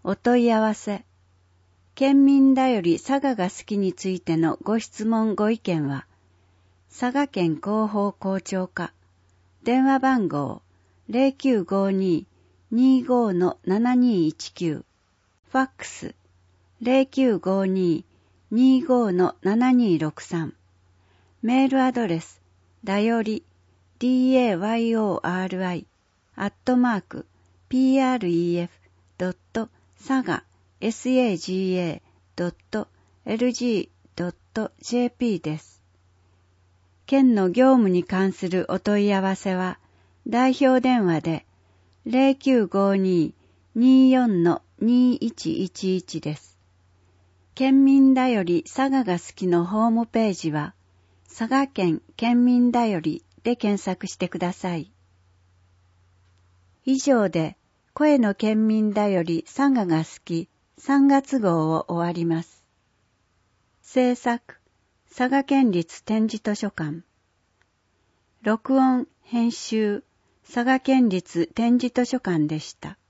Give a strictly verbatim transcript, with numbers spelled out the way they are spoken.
お問い合わせ。県民だより佐賀が好きについてのご質問ご意見は、佐賀県広報校長課、電話番号 ゼロきゅうごに にーごー のななにーいちきゅう、ファックス ゼロきゅうごに にーごー のななにーろくさん、メールアドレス、だより、dayori、アットマーク、pref.saga、saga.lg.jp です。県の業務に関するお問い合わせは、代表電話で ゼロきゅうごに にーよん のにーいちいちいち です。県民だより佐賀が好きのホームページは、佐賀県県民だよりで検索してください。以上で、声の県民だより佐賀が好きさんがつ号を終わります。制作、佐賀県立展示図書館。録音、編集、佐賀県立展示図書館でした。